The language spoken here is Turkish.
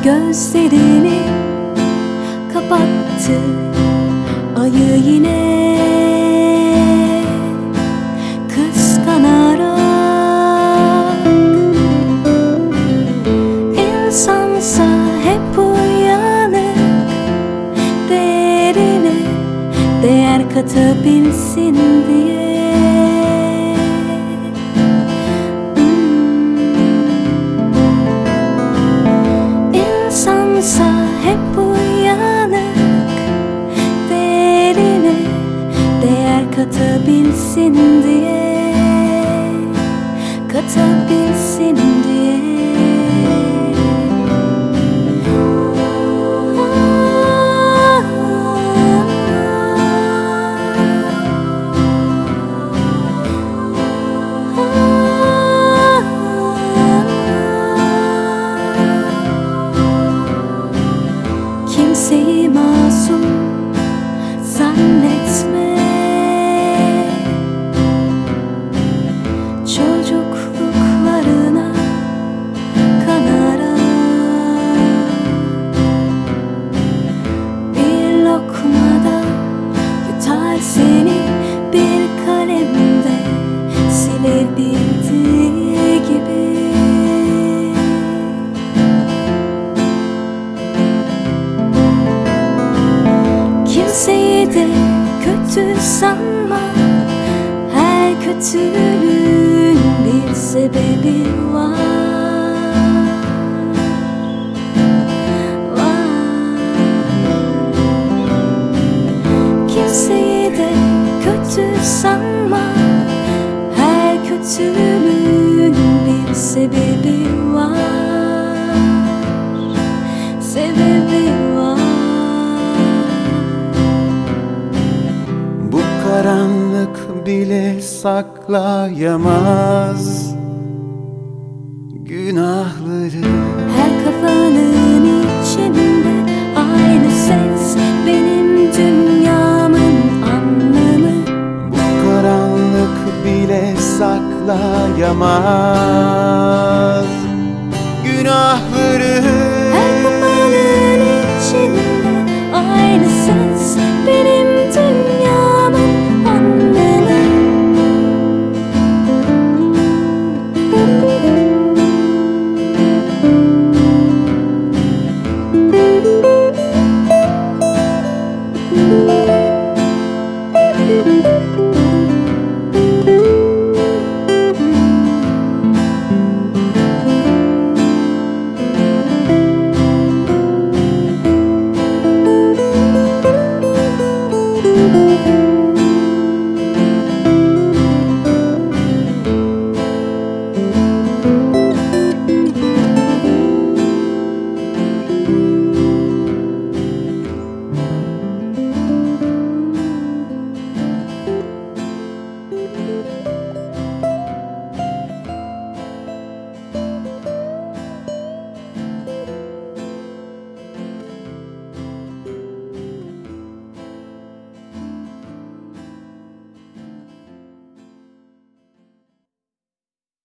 Gözlerini kapattı ayı yine kıskanarak. İnsansa hep uyanık, değerine değer katabilsin diye. İnsansa hep uyanık, değerine değer katabilsin diye, katabilsin diye. Kimseyi masum zannetme, çocukluklarına kanarak. Bir lokmada yutar seni, bir kalemde siler bildiği gibi. Kimseyi de kötü sanma, her kötülüğün bir sebebi var. Kimseyi de kötü sanma, her kötülüğün bir sebebi var, sebebi var. Karanlık bile saklayamaz günahları. Her kafanın içinde aynı ses, benim dünyamın anlamı. Bu karanlık bile saklayamaz günahları.